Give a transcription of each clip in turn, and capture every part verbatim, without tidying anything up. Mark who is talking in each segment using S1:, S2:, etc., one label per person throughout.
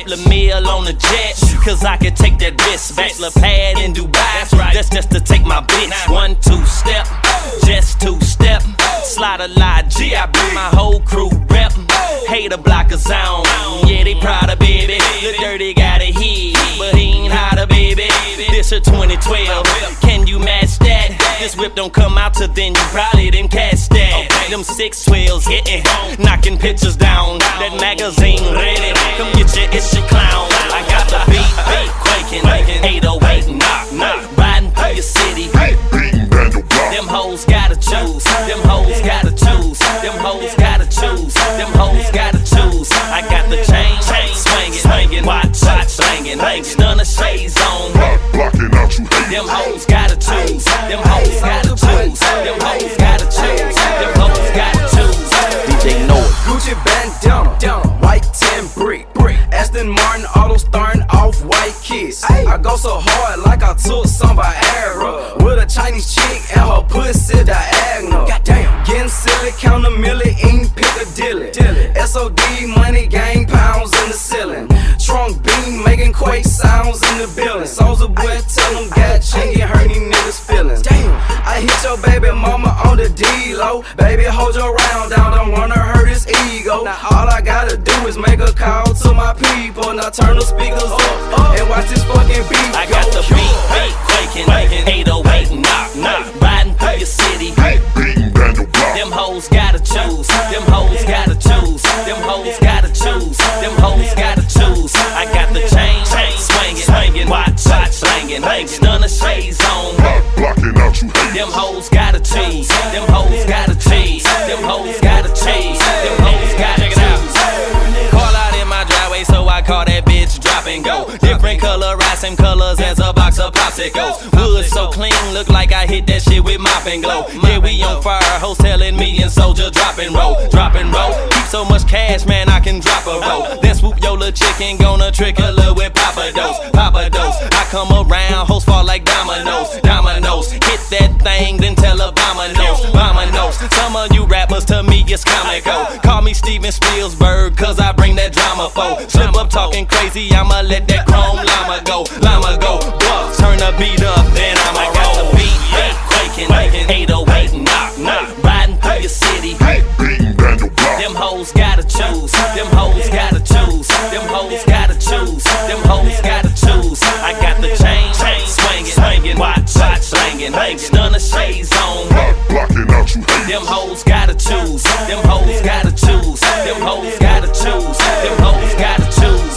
S1: Couple of meal on the jet, cause I can take that risk. Bachelor pad in Dubai, that's right. That's just to take my bitch. One, two step, just two step. Slide a lot, G, I bring my whole crew rep. Hater blockers on, yeah, they proud of baby. The dirty got a hit, but he ain't hotter, baby. This a twenty twelve, can you match that? This whip don't come out till then, you probably didn't catch that. Them six twelves hitting, knocking pictures down. That magazine ready, come get your issue clown. I got the beat, beat quaking, eight oh eight knock, knock. Riding through your city, them hoes gotta choose, them hoes gotta choose, them hoes gotta choose, them hoes gotta choose. I got the chain, chain swinging, swinging, watch, watch, slanging, stunner shades on.
S2: Blocking out you hate.
S1: Them hoes gotta choose, them hoes gotta choose, them hoes gotta choose, them hoes gotta choose.
S3: D J Noah,
S4: Gucci bandana, white ten brick, brick. Aston Martin auto starting off white kids. I go so hard like I took some Viagra. With a Chinese chick and her pussy diagonal. Goddamn, getting silly, count a milli, ain't Piccadilly. S O D money, gang pounds in the ceiling. Trunk beam making quake sounds in the building. Soulja Boy tell them got chingy, hurt these niggas feelings. Damn, I hit your baby mama on the D-Lo. Baby, hold your round down, don't wanna hurt his ego. Now all I gotta do is make a call to my people. Now turn the speakers up and watch this fucking beat.
S1: I got the beat, beat quaking, eight oh eight knock, knock. Riding through your city, them hoes gotta choose, them hoes gotta choose, them hoes gotta choose, them hoes gotta choose. I got the chain, chain swinging, swinging, watch, watch, slanging, stunner shades on.
S2: Blocking out you hate.
S1: Them hoes gotta choose, them hoes gotta choose, them hoes gotta choose, them hoes gotta choose. Call out in my driveway, so I call that bitch drop and go. Different color, right, same colors as a box of popsicles. Wood so clean, look like I hit that shit with mop and glow. Yeah, we on fire, hoes telling me and Soldier drop and roll, drop and roll. Keep so much cash, man, I can drop a roll. Then swoop your little chicken, gonna trick a little with Papa Dose, Papa Dose. I come around, hoes fall like dominoes, dominoes. Hit that thing, then tell Obama knows, Obama knows. Some of you rappers to me it's comical. Call me Steven Spielberg, cause I bring that drama for. Slip up talking crazy, I'ma let that chrome llama go, llama go. Buck, turn the beat up, then I'ma roll. I got the beat, beat quaking, eight oh eight knock, knock. Riding through your city, them hoes gotta choose, them hoes gotta choose, them hoes gotta choose, them hoes gotta choose. I got the chain, chain swinging, swinging, watch, watch, slanging, stunner shades on.
S2: Blocking out you hate.
S1: Them hoes gotta choose, them hoes gotta choose, them hoes gotta choose, them hoes gotta choose.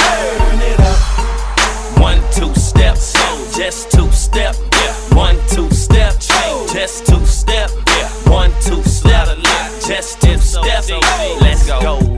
S1: One, two step, just two step, yeah. One, two step, just two step, yeah. One, two step, just two step. Let's go.